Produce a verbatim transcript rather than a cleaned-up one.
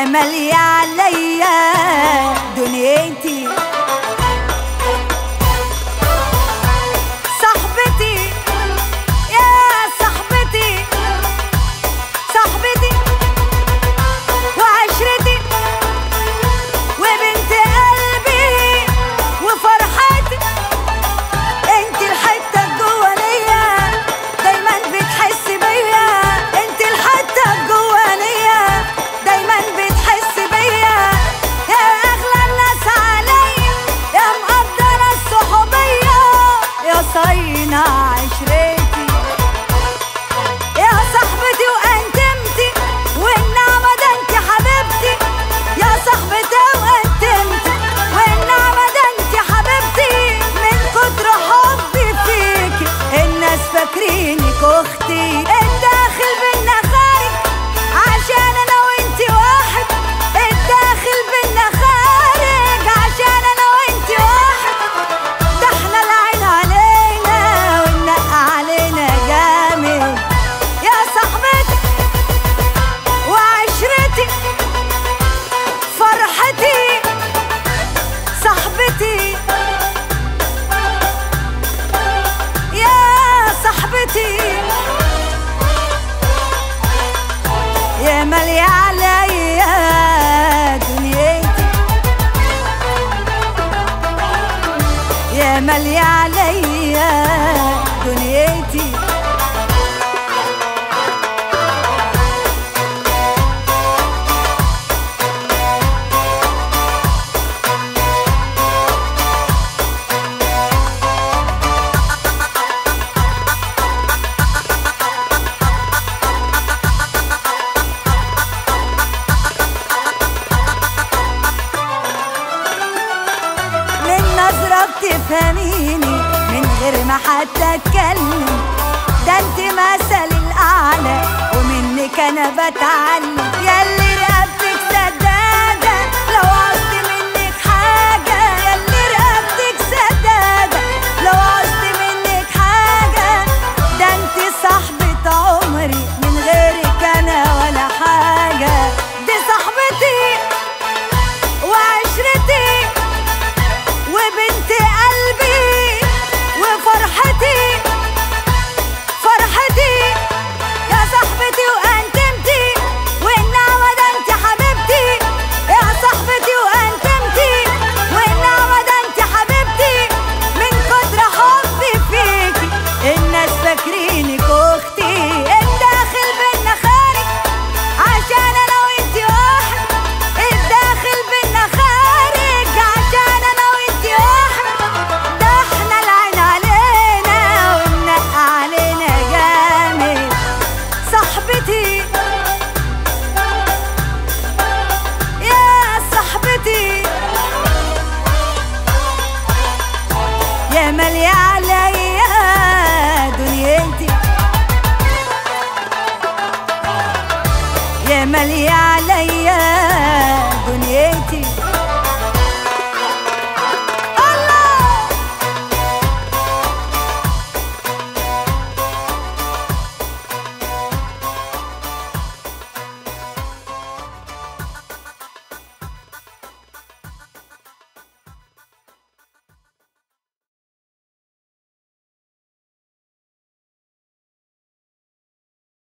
مالية عليا دنيتي. صاحبتي يا صاحبتي، صاحبتي وعشرتي وبنت قلبي وفرحتي، انت الحتة الجوانية دايما بتحس بيا، انت الحتة الجوانية دايما بتحس بيا، يا اغلى الناس عليا، يا مقدرة الصحوبية، يا صاينة عشرتي، يا صاحبتي وانتمتي والنعمة ده انت حبيبتي، يا صاحبتي وانتمتي والنعمة ده انت حبيبتي، من كتر حبي فيكي الناس فاكرينك اختي، الداخل بينا خارج عشان انا وانتي واحد، الداخل بينا خارج عشان انا وانتي واحد، ده احنا العين علينا والنق علينا جامد، يا صاحبتي وعشرتي فرحتي، صاحبتي يا صاحبتي، يا مالية عليا دنيتي، يا مالية عليا دنيتي. بتفهميني من غير ما حتى اتكلم، ده انت مثل الاعلى ومنك انا بتعلم، ياللي رقبتك سدادة لو عوزت منك حاجة، ياللي رقبتك سدادة لو عوزت منك حاجة، ده انت صاحبة عمري من غيرك انا ولا حاجة، دي صاحبتي وعشرتي وبنت قلبي وفرحتي، فرحتي يا صاحبتي وانتمتي والنعمة ده انت حبيبتي، يا صاحبتي وانتمتي والنعمة ده انت حبيبتي، من كتر حبي فيكي الناس فاكرينك اختي، الداخل بينا خارج عشان انا وانتي واحد، الداخل بينا خارج عشان انا وانتي واحد، ده احنا العين علينا والنق علينا جامد، صاحبتي يا صاحبتي، يا مالية عليا دنيتي، يا مالية عليا